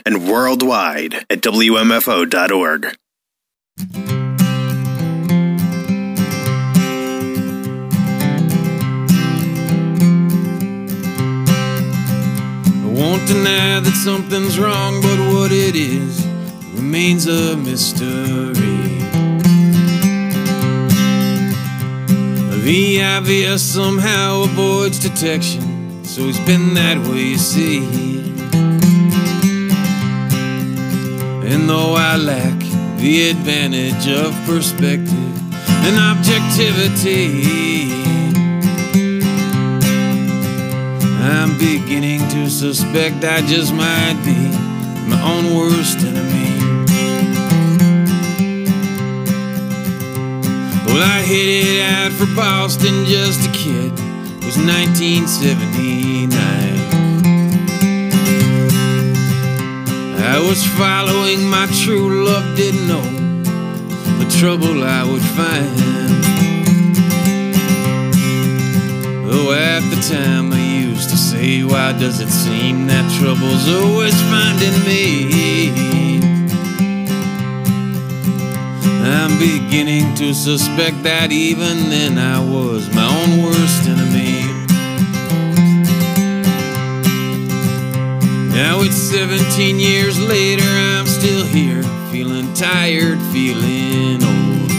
and worldwide at WMFO.org. I won't deny that something's wrong, but what it is remains a mystery. The obvious somehow avoids detection, so it's been that way, you see. And though I lack the advantage of perspective and objectivity, I'm beginning to suspect I just might be my own worst enemy. Well, I headed out for Boston just a kid. It was 1979. I was following my true love, didn't know the trouble I would find. Though at the time I used to say, why does it seem that trouble's always finding me? I'm beginning to suspect that even then I was my own worst enemy. Now it's 17 years later, I'm still here, feeling tired, feeling old.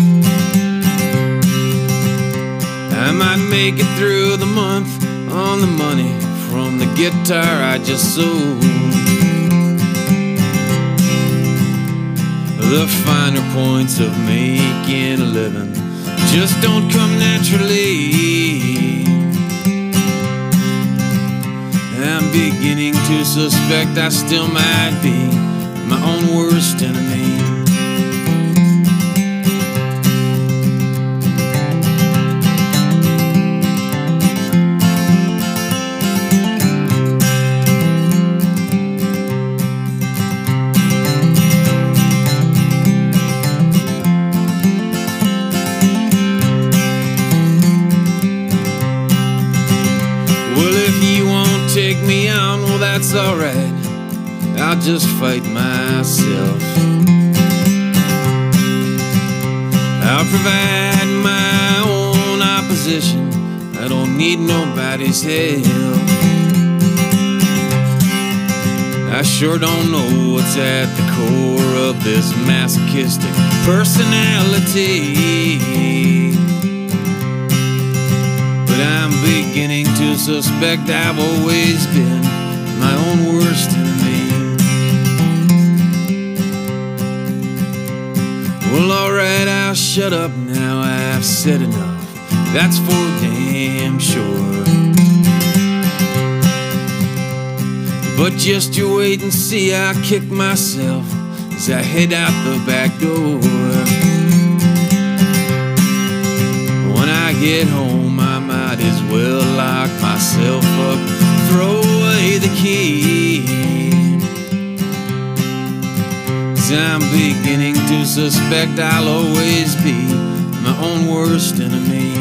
I might make it through the month on the money from the guitar I just sold. The finer points of making a living just don't come naturally. I'm beginning to suspect I still might be my own worst enemy. Take me on, well that's alright, I'll just fight myself. I'll provide my own opposition, I don't need nobody's help. I sure don't know what's at the core of this masochistic personality, but I'm beginning to suspect I've always been my own worst enemy. Well, alright, I'll shut up now, I've said enough, that's for damn sure. But just you wait and see, I'll kick myself as I head out the back door. When I get home, I might as well lock myself up, throw away the key. 'Cause I'm beginning to suspect I'll always be my own worst enemy.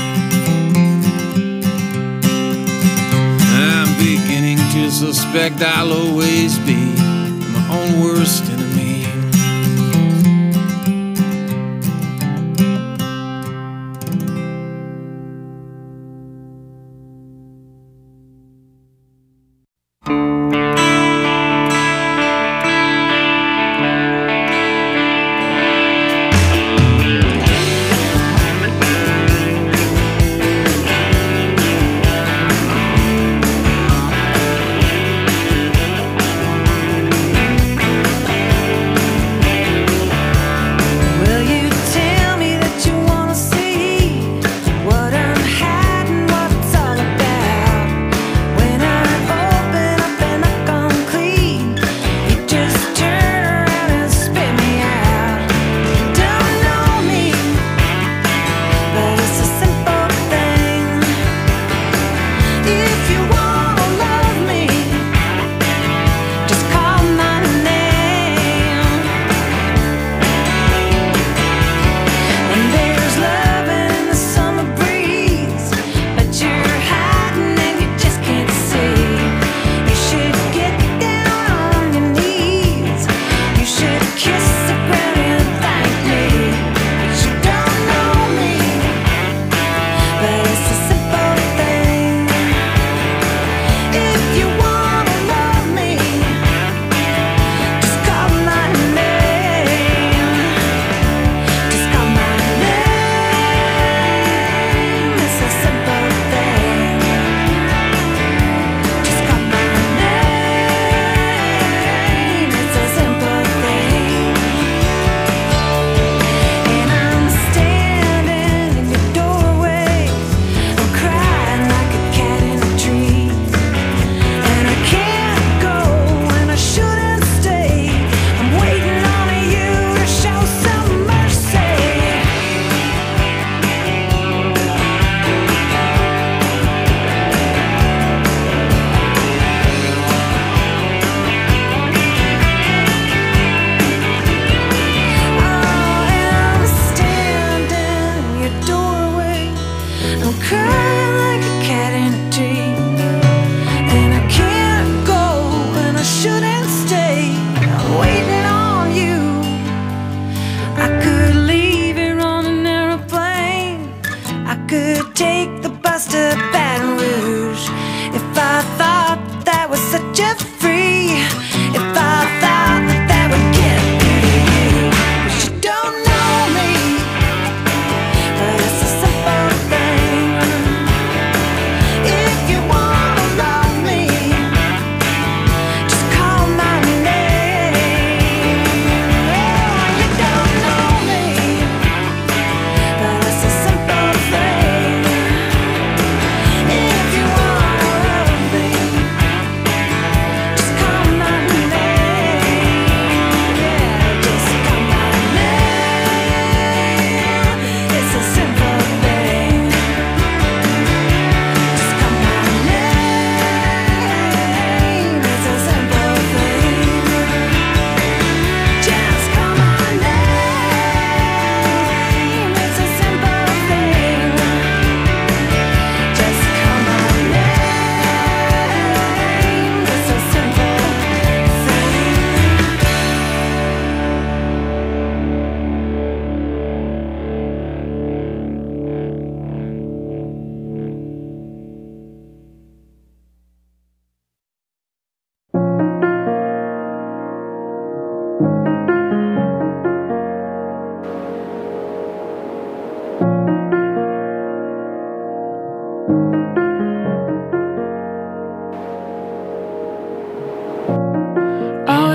I'm beginning to suspect I'll always be my own worst enemy.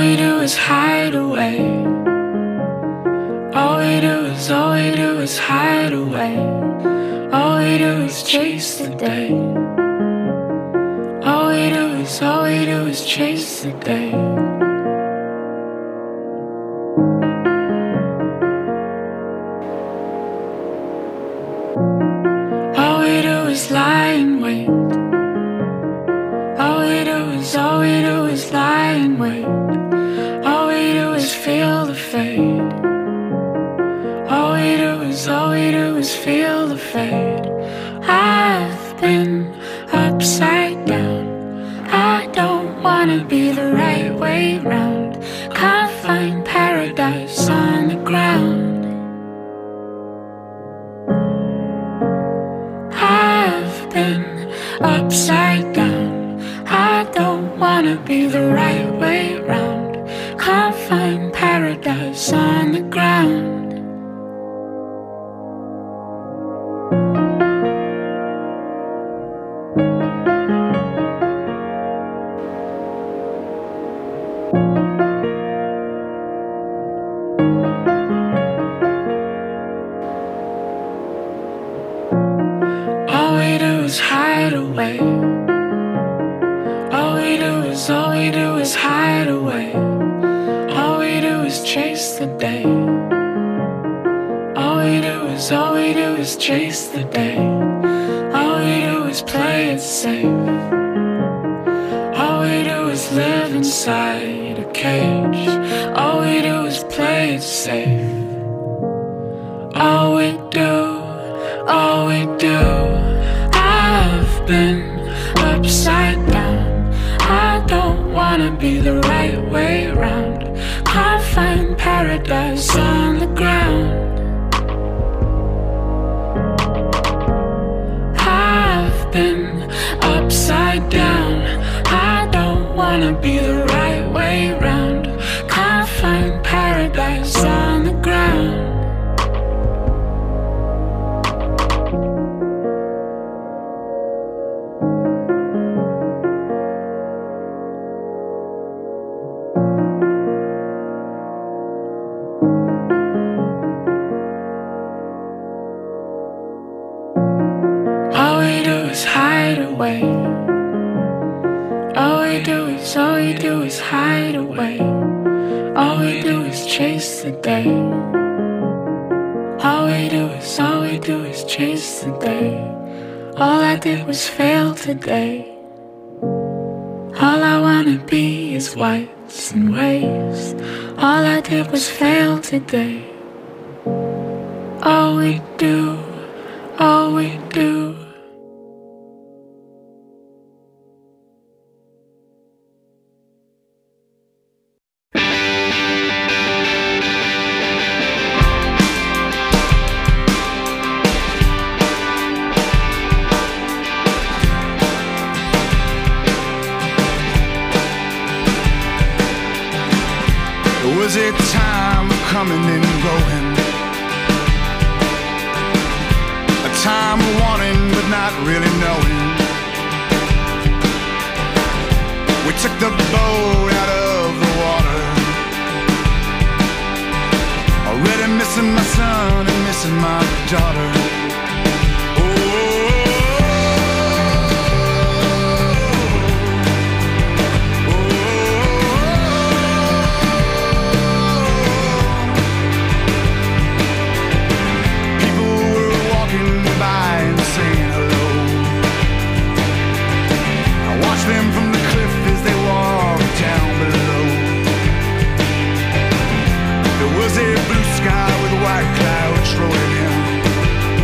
we do is hide away. All we do is hide away. All we do is chase the day. All we do is chase the day. All we do is lie in wait. All we do is lie in wait. All we do is feel the fade. All we do is feel the fade. I've been upside down. I don't wanna be the right way round. Can't find paradise on the ground. I've been upside down. I don't wanna be the right way round. Can't find paradise on the ground. All we do is hide away. All we do is hide away. All we do is chase the day. All we do is chase the day. All we do is play it safe. All we do is live inside a cage. All we do is play it safe. All we do, I've been upside down. I don't wanna be the right way round. Can't find paradise on the ground. I've been upside down. I don't wanna be the right way round. Can't find paradise on the ground. All we do is hide away. All we do is hide away. All we do is chase the day. All we do is chase the day. All I did was fail today. All I wanna be is whites and waves. All I did was fail today. All we do. Was it time of coming and going? A time of wanting but not really knowing. We took the boat out of the water. Already missing my son and missing my daughter. Them from the cliff as they walked down below. There was a blue sky with white clouds rolling in.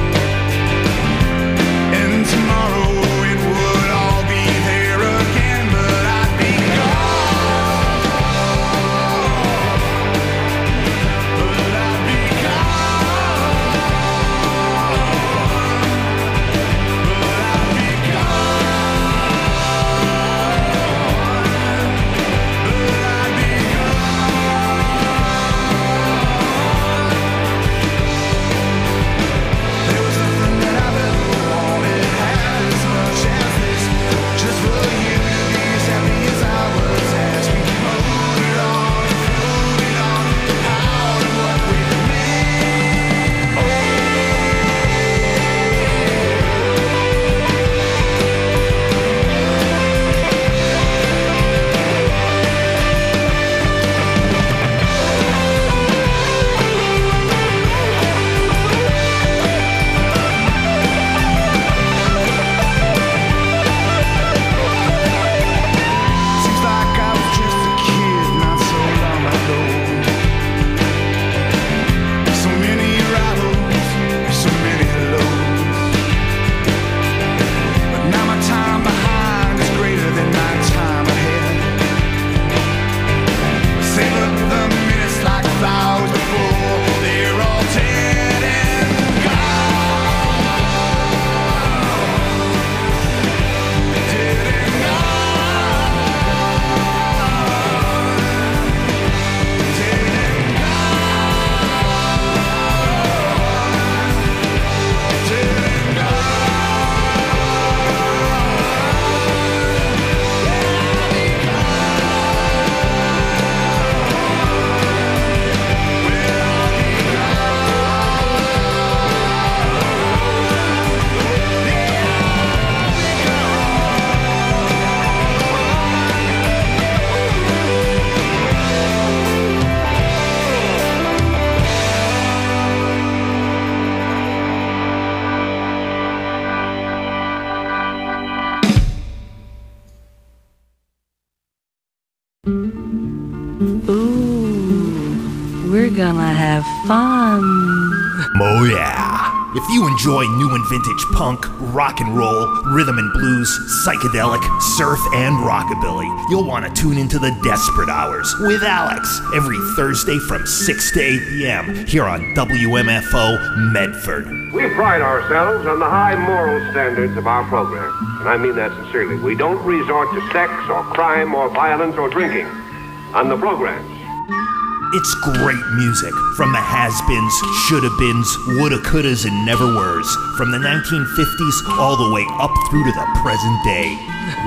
Ooh, we're gonna have fun. Oh yeah. If you enjoy new and vintage punk, rock and roll, rhythm and blues, psychedelic, surf, and rockabilly, you'll want to tune into the Desperate Hours with Alex every Thursday from 6 to 8 p.m. here on WMFO Medford. We pride ourselves on the high moral standards of our program, and I mean that sincerely. We don't resort to sex or crime or violence or drinking on the programs. It's great music from the has-beens, shoulda-beens, woulda, couldas, and never-weres, from the 1950s all the way up through to the present day.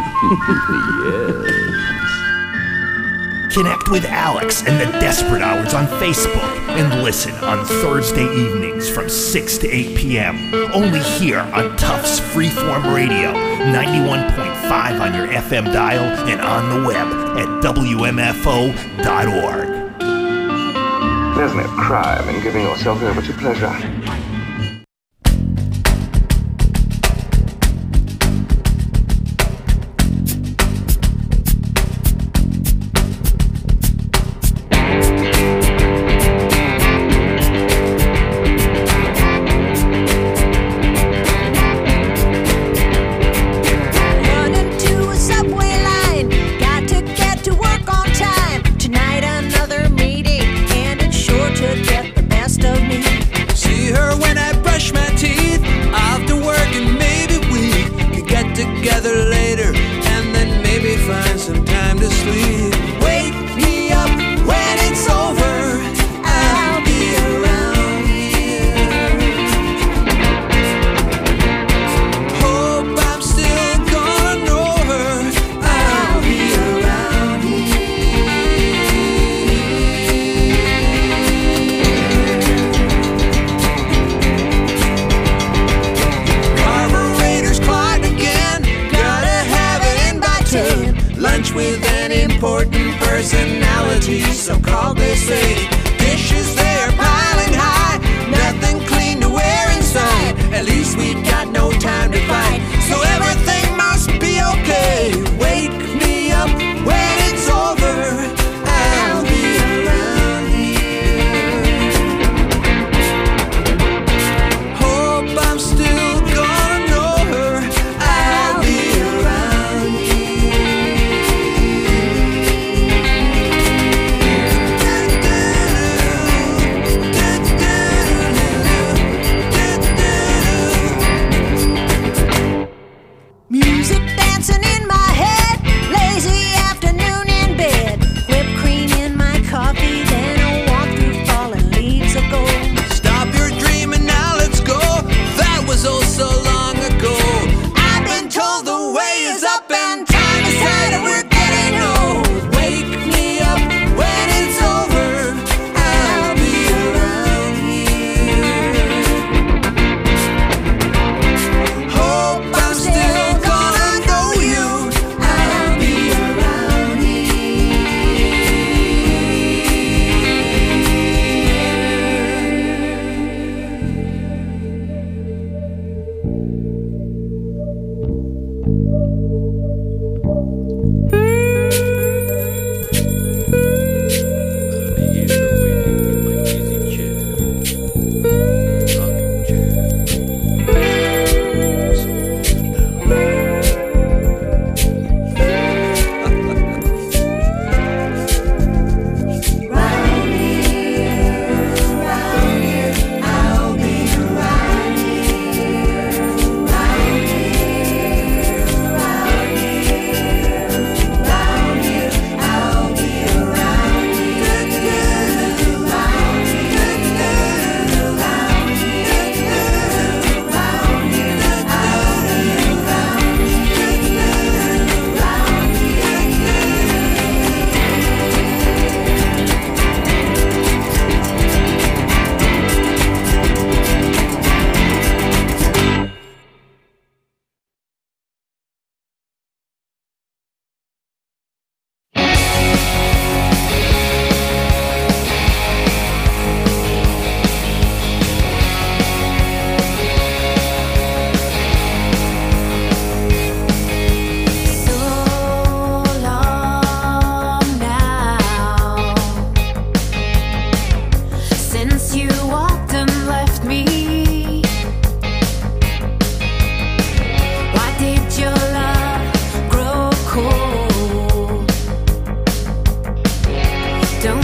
Yes. Connect with Alex and the Desperate Hours on Facebook and listen on Thursday evenings from 6 to 8 p.m. Only here on Tufts Freeform Radio, 91.5 on your FM dial and on the web at WMFO.org. There's no crime in giving yourself over to pleasure.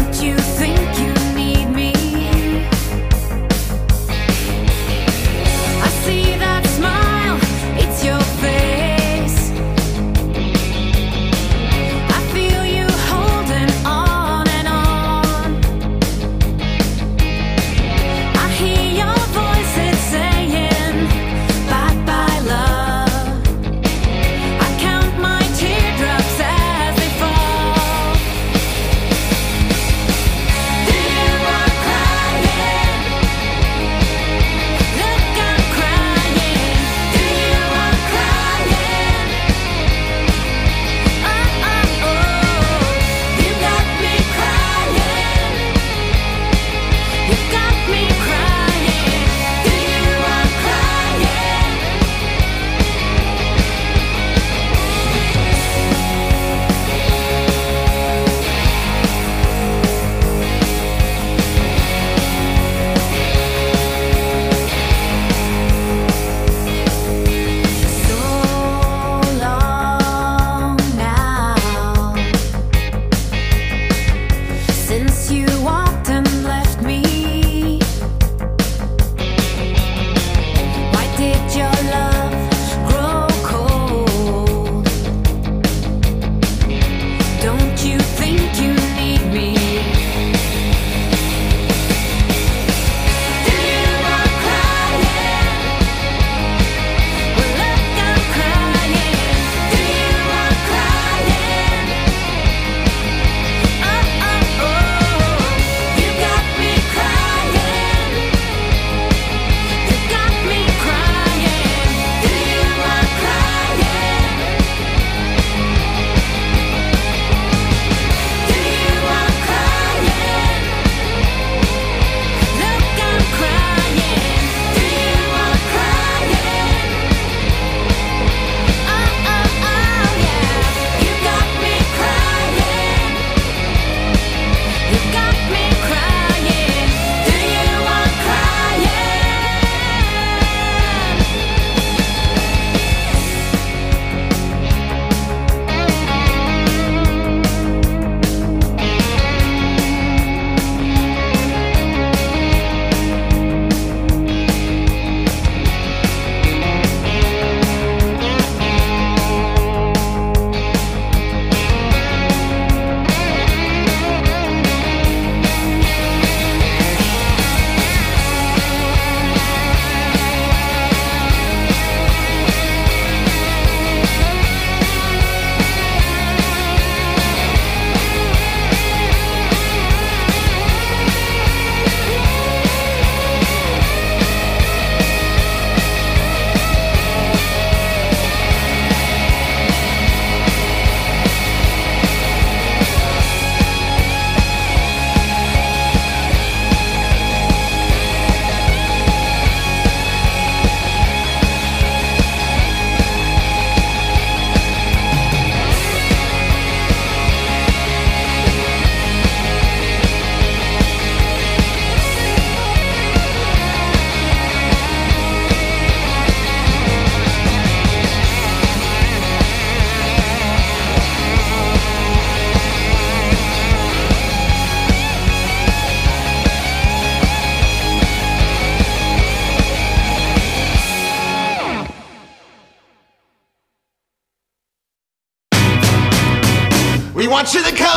We want you to come.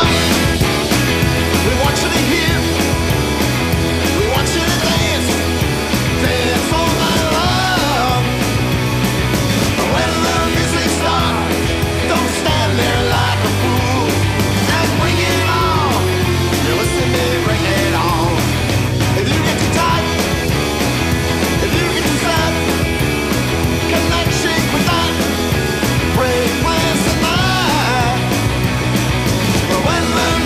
We want you to hear. We want you to dance. Dance all night long. When the music starts, don't stand there like a fool. And bring it on. You listen to me, bring it on. If you get too tight, if you get too sad, connect, shake with that. Break plans tonight. When the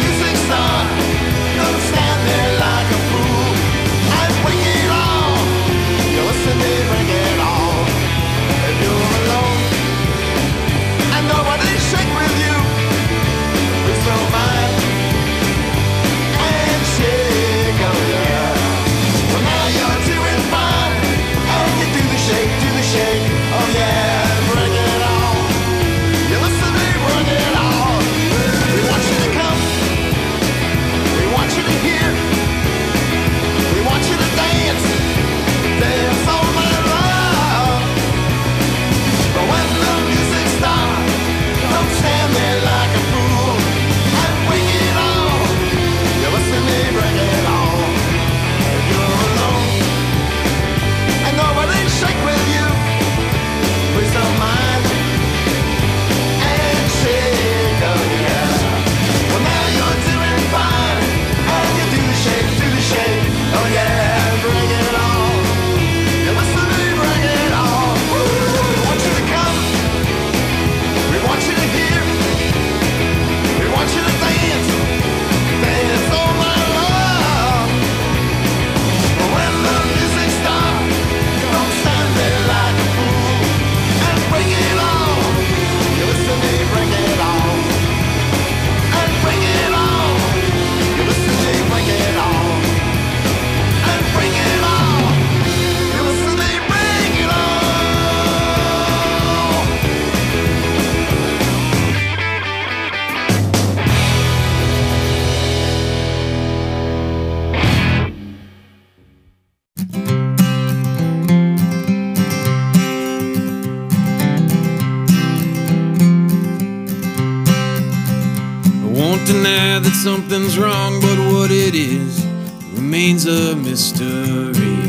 something's wrong, but what it is remains a mystery.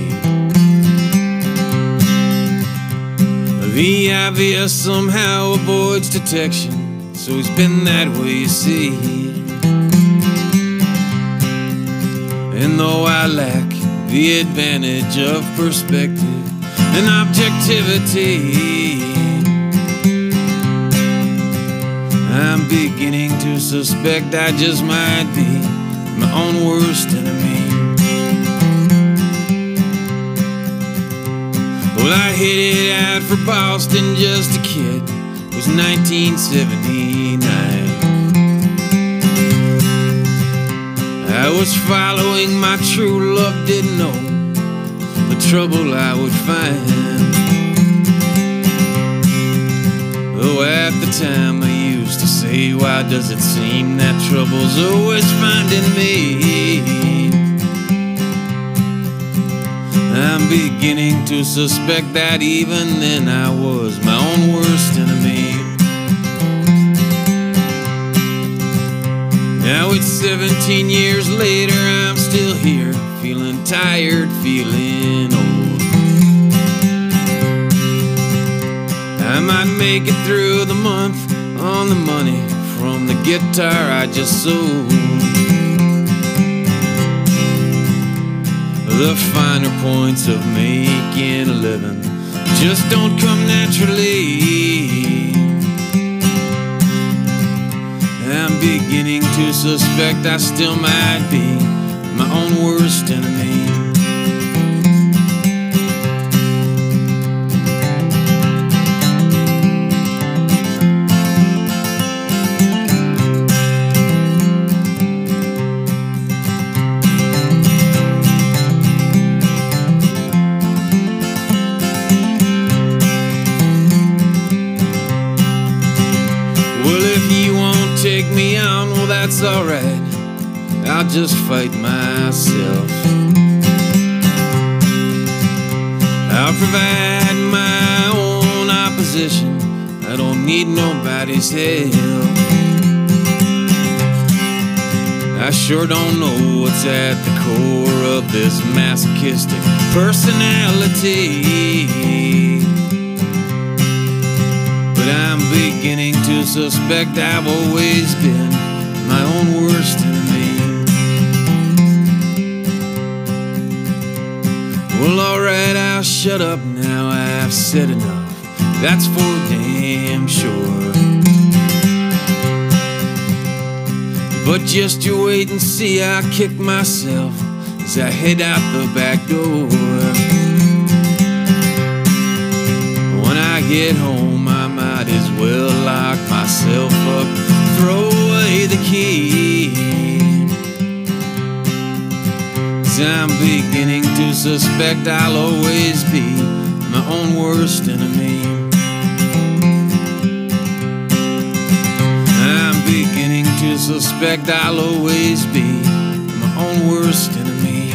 The obvious somehow avoids detection, so it's been that way, you see. And though I lack the advantage of perspective and objectivity, I'm beginning to suspect I just might be my own worst enemy. Well, I headed out for Boston just a kid. It was 1979. I was following my true love, didn't know the trouble I would find. Though at the time I used to say, why does it seem that trouble's always finding me? I'm beginning to suspect that even then I was my own worst enemy. Now it's 17 years later, I'm still here, feeling tired, feeling old. I might make it through the month on the money from the guitar I just sold. The finer points of making a living just don't come naturally. I'm beginning to suspect I still might be my own worst enemy. Take me on, well that's alright, I'll just fight myself. I'll provide my own opposition, I don't need nobody's help. I sure don't know what's at the core of this masochistic personality, but I'm beginning to suspect I've always been my own worst enemy. Well, alright, I'll shut up now, I've said enough, that's for damn sure. But just you wait and see, I'll kick myself as I head out the back door. When I get home, I might as well lock myself up, throw away the key. 'Cause I'm beginning to suspect I'll always be my own worst enemy. I'm beginning to suspect I'll always be my own worst enemy.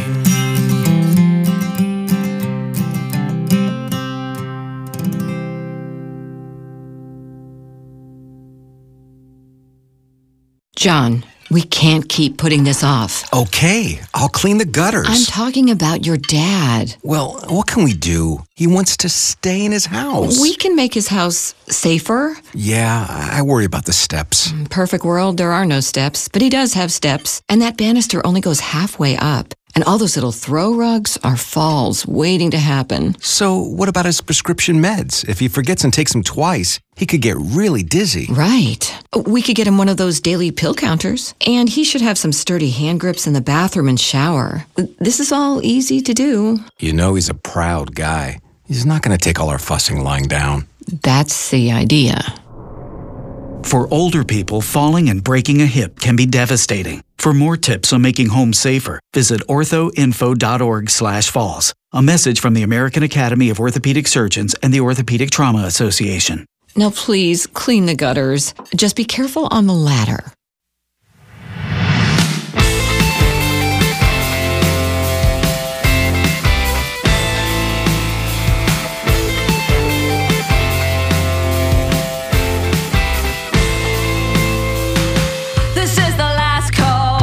John, we can't keep putting this off. Okay, I'll clean the gutters. I'm talking about your dad. Well, what can we do? He wants to stay in his house. We can make his house safer. Yeah, I worry about the steps. Perfect world, there are no steps, but he does have steps. And that banister only goes halfway up. And all those little throw rugs are falls waiting to happen. So what about his prescription meds? If he forgets and takes them twice, he could get really dizzy. Right. We could get him one of those daily pill counters. And he should have some sturdy hand grips in the bathroom and shower. This is all easy to do. You know he's a proud guy. He's not going to take all our fussing lying down. That's the idea. For older people, falling and breaking a hip can be devastating. For more tips on making home safer, visit orthoinfo.org/falls. A message from the American Academy of Orthopedic Surgeons and the Orthopedic Trauma Association. Now please, clean the gutters. Just be careful on the ladder. This is the last call.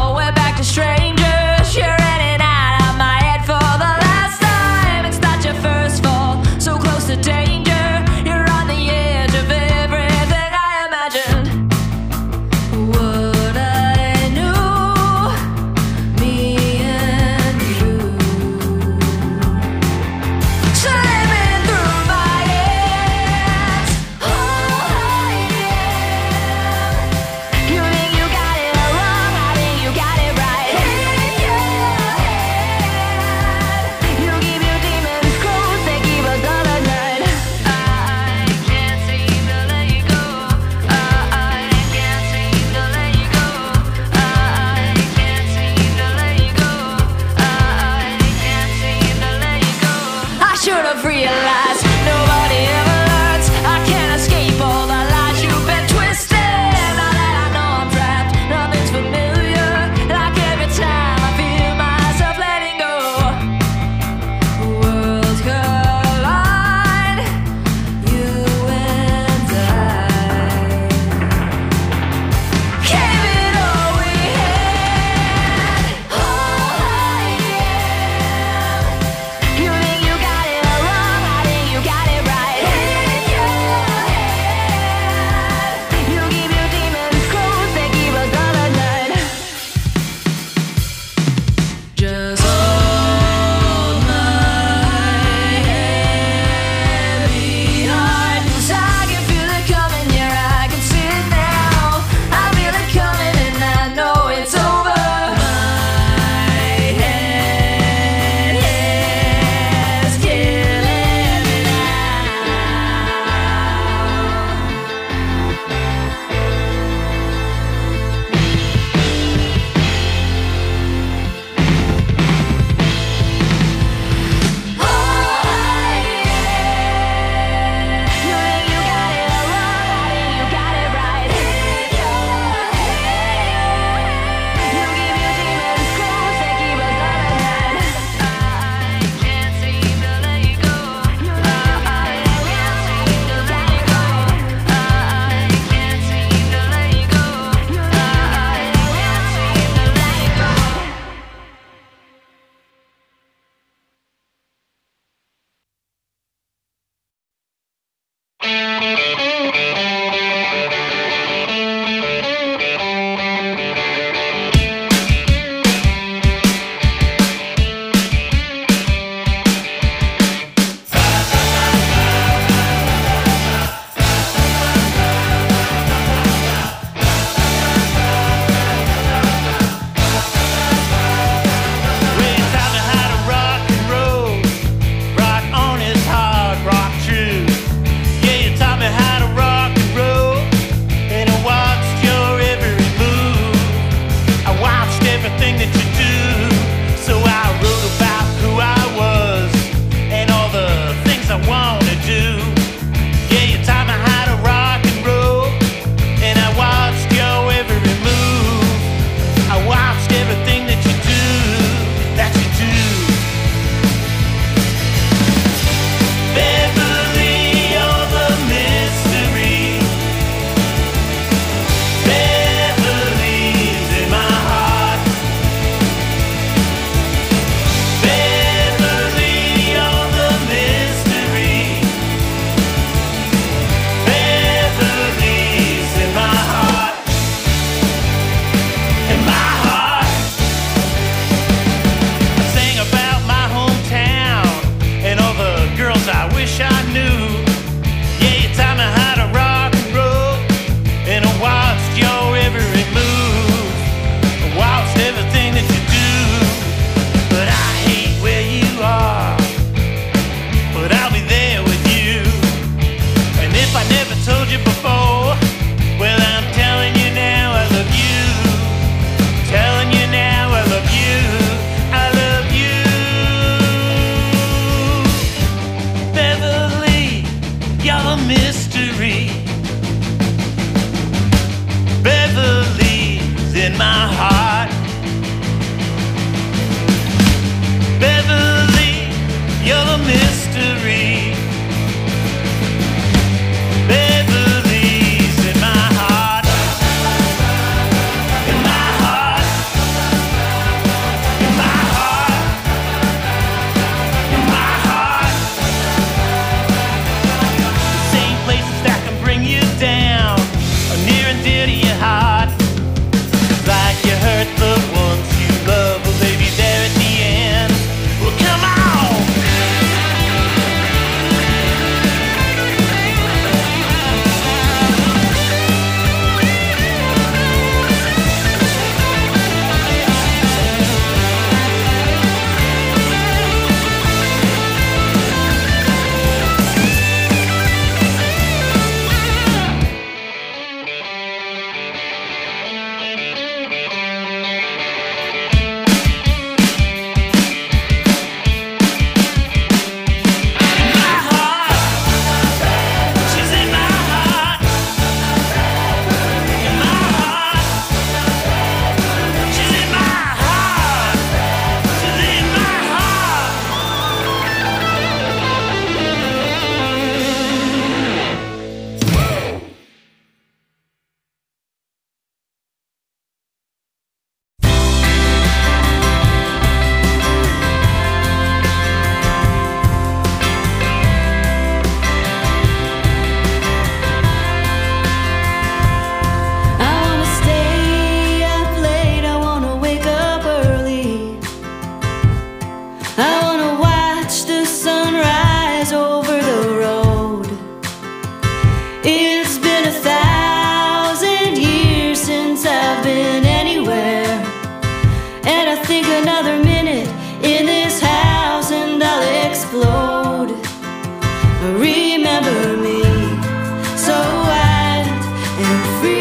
think another minute in this house and I'll explode. Remember me, so wild and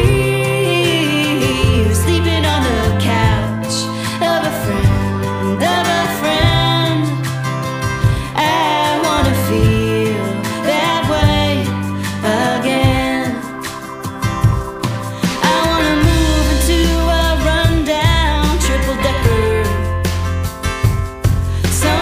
free, sleeping on the couch of a friend, I wanna feel that way again. I wanna move into a rundown triple-decker,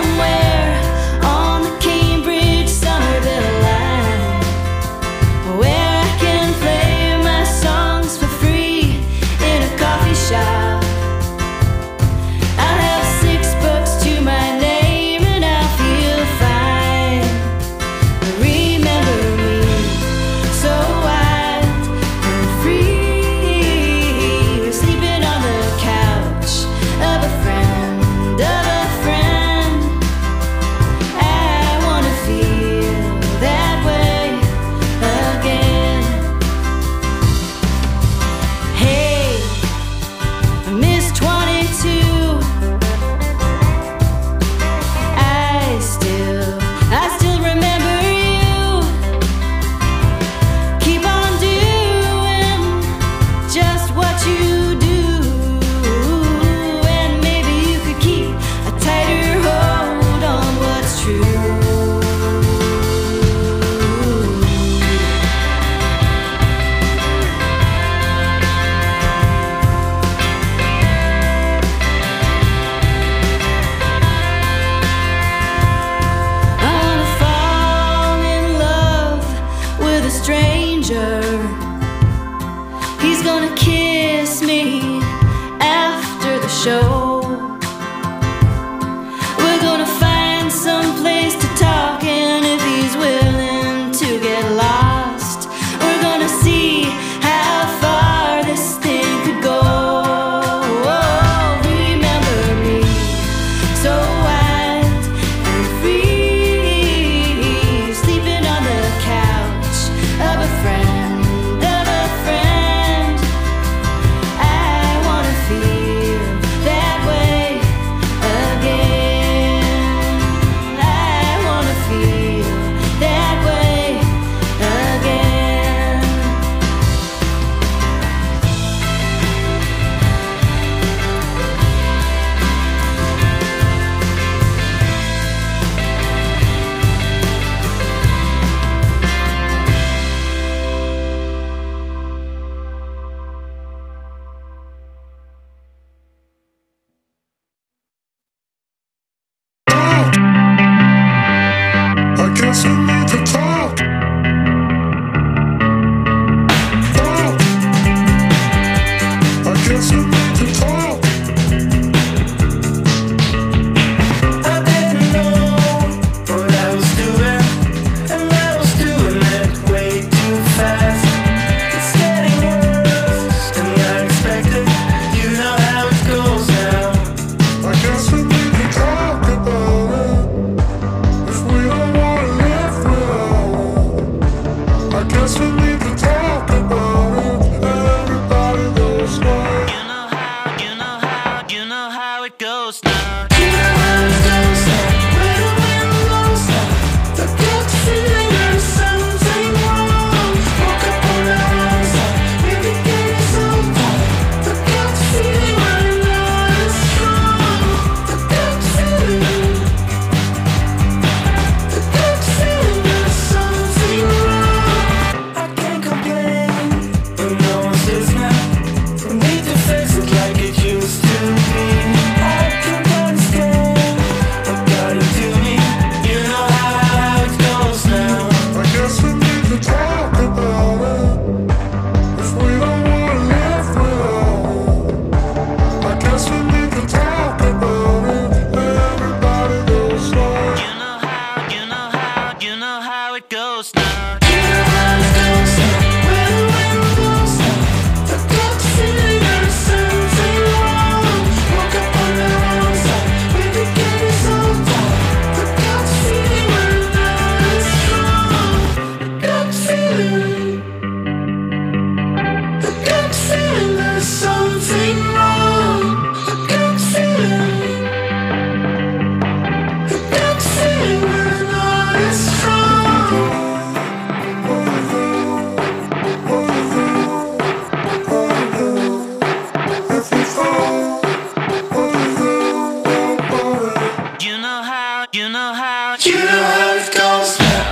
know how it goes now.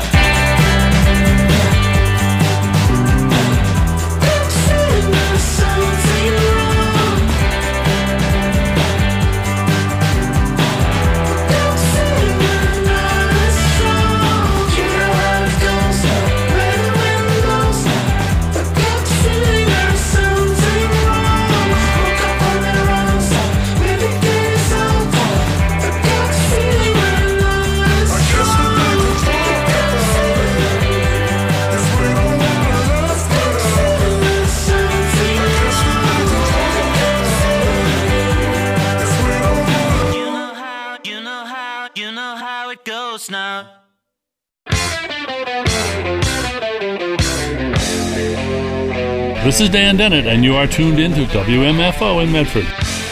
This is Dan Dennett, and you are tuned into WMFO in Medford.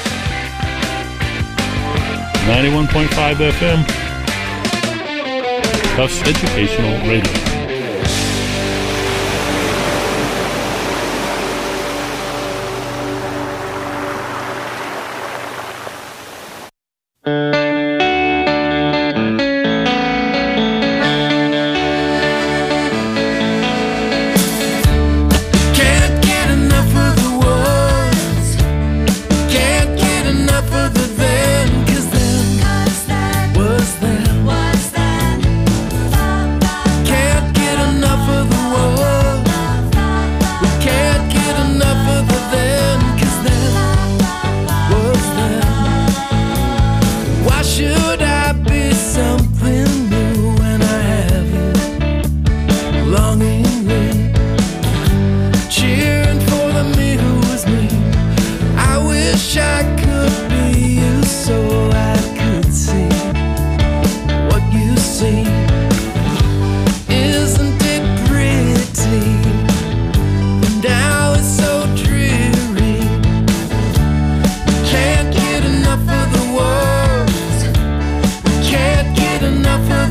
91.5 FM. Tufts Educational Radio. Enough of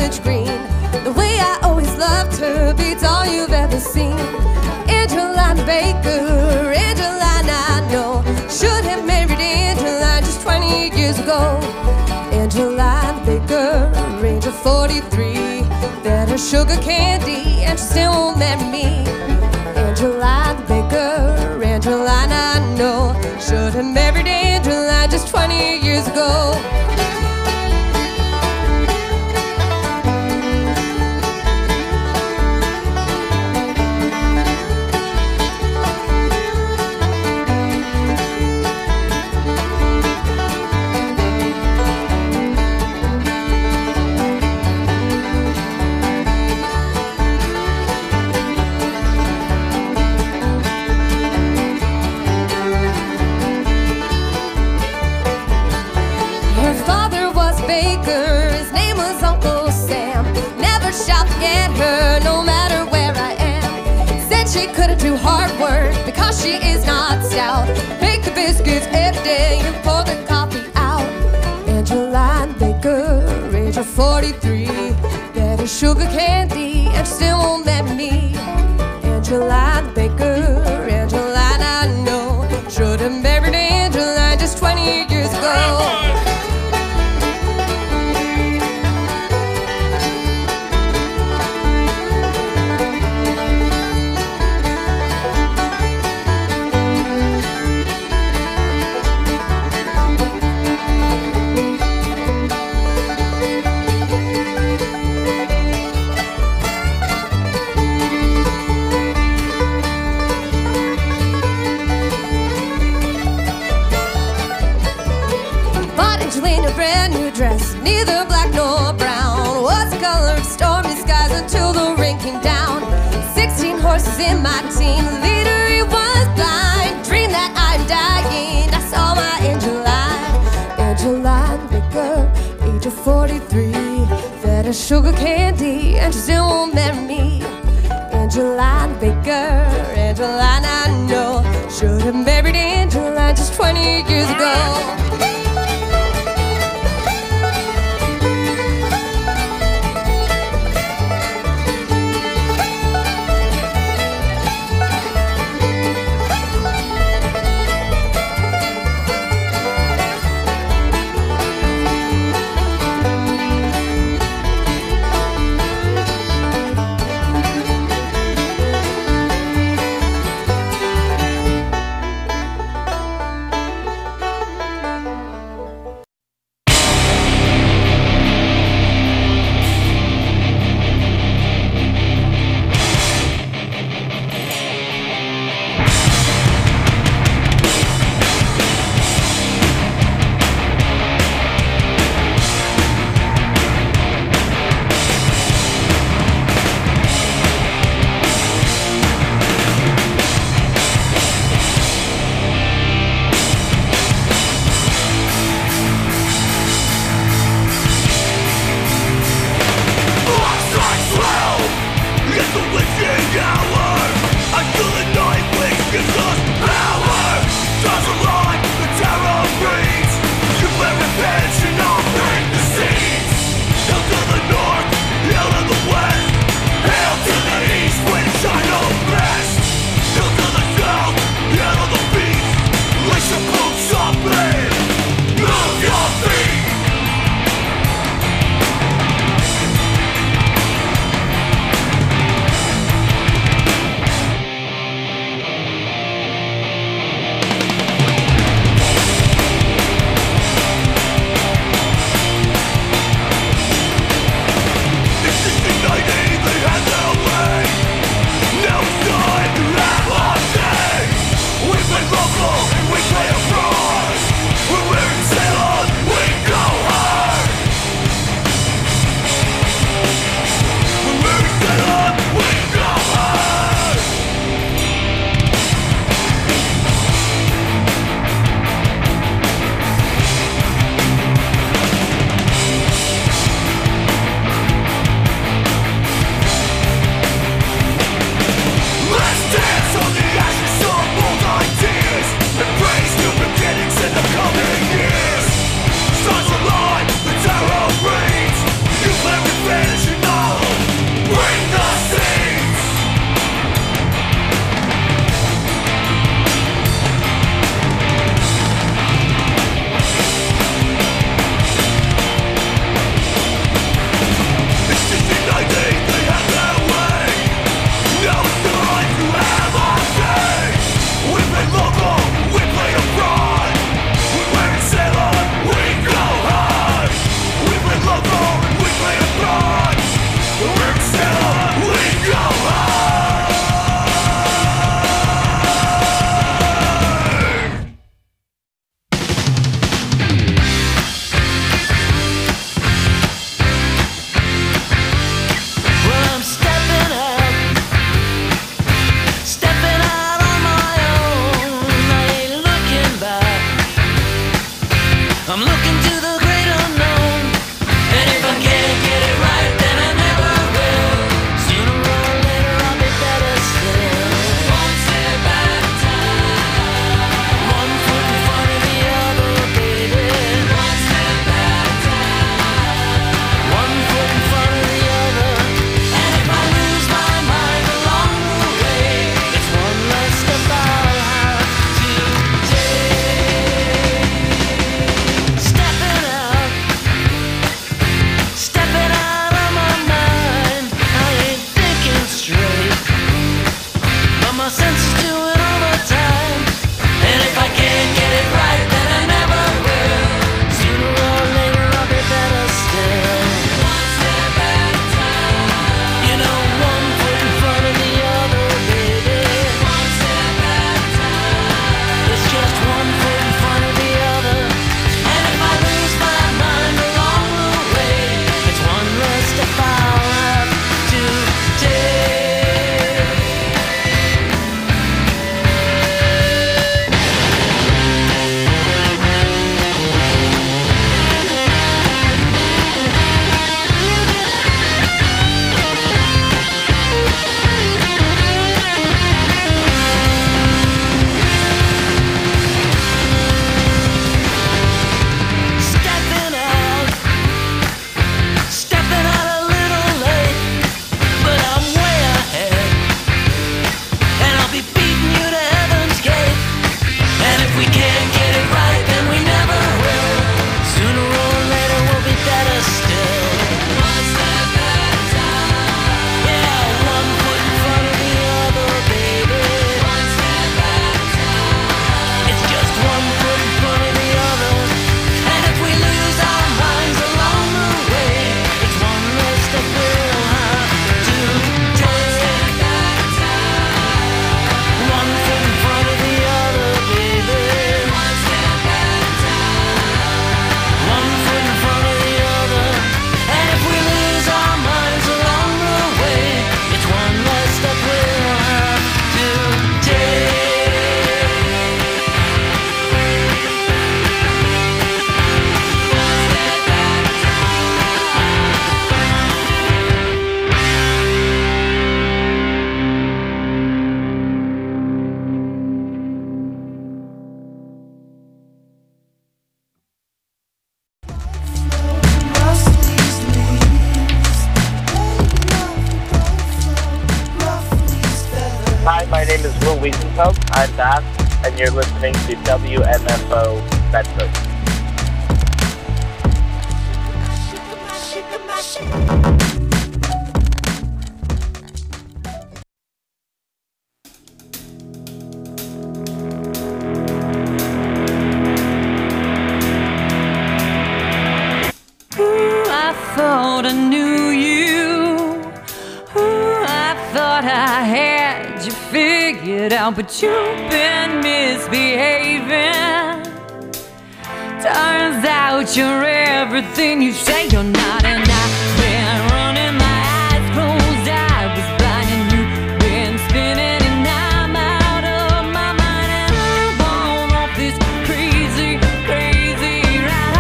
village green. The way I always loved her beats all you've ever seen. Angeline Baker, Angeline I know, should have married Angeline just 20 years ago. Angeline Baker, age of 43, fed her sugar candy and she still won't marry me. Angeline Baker, Angeline I know, should have married Angeline just 20 years ago. His name was Uncle Sam. Never shall forget her, no matter where I am. Said she couldn't do hard work because she is not stout. Bake the biscuits every day and pour the coffee out. Angeline Baker, age of 43, get her sugar candy and she still won't marry me. Angeline Baker, Angeline I know, should have married Angeline just 20 years ago. A brand new dress, neither black nor brown, was the color of stormy skies until the rain came down. 16 horses in my team, the leader he was blind. Dreamed that I'm dying, I saw my Angeline. Angeline Baker, age of 43, fed her sugar candy and she still won't marry me. Angeline Baker, Angeline I know, should have married Angeline just 20 years ago. Wiesenfeld. I'm Bass, and you're listening to WMFO Bedford. I thought I knew you. Ooh, I thought I had you figured out, but you've been misbehaving. Turns out you're everything you say you're not, and I've been running my eyes closed. I was blind and you've been spinning, and I'm out of my mind, and I'm on off this crazy, crazy ride.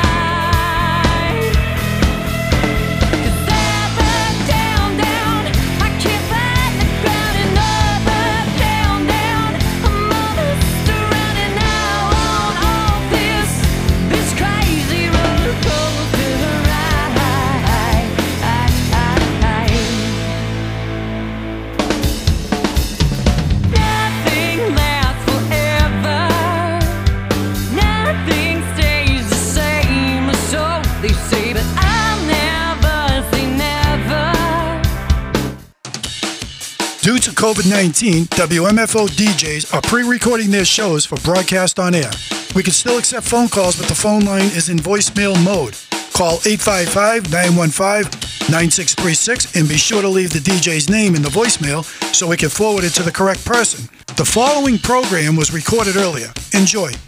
Due to COVID-19, WMFO DJs are pre-recording their shows for broadcast on air. We can still accept phone calls, but the phone line is in voicemail mode. Call 855-915-9636 and be sure to leave the DJ's name in the voicemail so we can forward it to the correct person. The following program was recorded earlier. Enjoy.